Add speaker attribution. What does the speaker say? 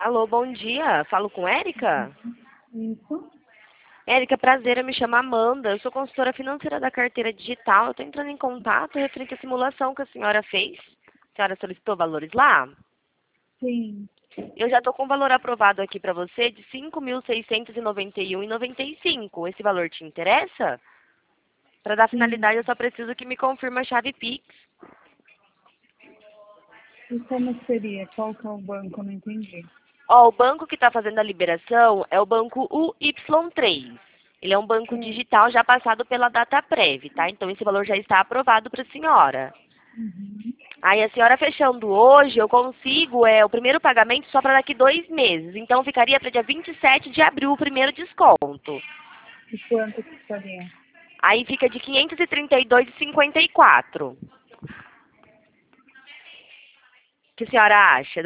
Speaker 1: Alô, bom dia. Falo com Érica?
Speaker 2: Isso.
Speaker 1: Érica, prazer, eu me chamo Amanda. Eu sou consultora financeira da carteira digital. Eu estou entrando em contato referente à simulação que a senhora fez. A senhora solicitou valores lá?
Speaker 2: Sim.
Speaker 1: Eu já estou com o valor aprovado aqui para você de R$ 5.691,95. Esse valor te interessa? Para dar
Speaker 2: Sim.
Speaker 1: finalidade, eu só preciso que me confirme a chave Pix.
Speaker 2: E como seria? Qual que é o banco? Eu não entendi.
Speaker 1: Ó, o banco que está fazendo a liberação é o banco UY3. Ele é um banco
Speaker 2: Sim.
Speaker 1: digital já passado pela Dataprev, tá? Então esse valor já está aprovado para a senhora.
Speaker 2: Uhum.
Speaker 1: Aí a senhora fechando hoje, eu consigo o primeiro pagamento só para daqui 2 meses. Então ficaria para dia 27 de abril o primeiro desconto.
Speaker 2: E quanto que ficaria?
Speaker 1: Aí fica de 532,54. O que a senhora acha?